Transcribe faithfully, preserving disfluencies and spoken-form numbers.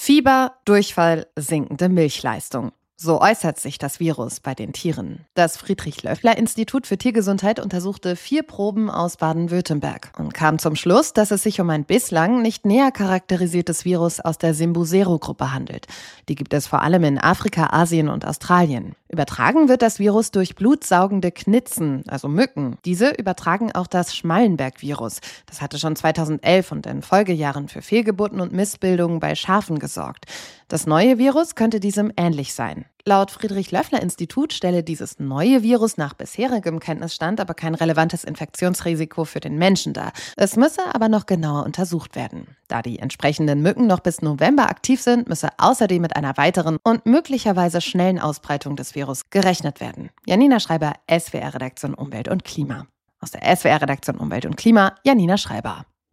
Fieber, Durchfall, sinkende Milchleistung. So äußert sich das Virus bei den Tieren. Das Friedrich-Loeffler-Institut für Tiergesundheit untersuchte vier Proben aus Baden-Württemberg und kam zum Schluss, dass es sich um ein bislang nicht näher charakterisiertes Virus aus der Simbusero-Gruppe handelt. Die gibt es vor allem in Afrika, Asien und Australien. Übertragen wird das Virus durch blutsaugende Knitzen, also Mücken. Diese übertragen auch das Schmallenberg-Virus. Das hatte schon zweitausendelf und in Folgejahren für Fehlgeburten und Missbildungen bei Schafen gesorgt. Das neue Virus könnte diesem ähnlich sein. Laut Friedrich-Loeffler-Institut stelle dieses neue Virus nach bisherigem Kenntnisstand aber kein relevantes Infektionsrisiko für den Menschen dar. Es müsse aber noch genauer untersucht werden. Da die entsprechenden Mücken noch bis November aktiv sind, müsse außerdem mit einer weiteren und möglicherweise schnellen Ausbreitung des Virus gerechnet werden. Janina Schreiber, S W R-Redaktion Umwelt und Klima. Aus der S W R-Redaktion Umwelt und Klima, Janina Schreiber.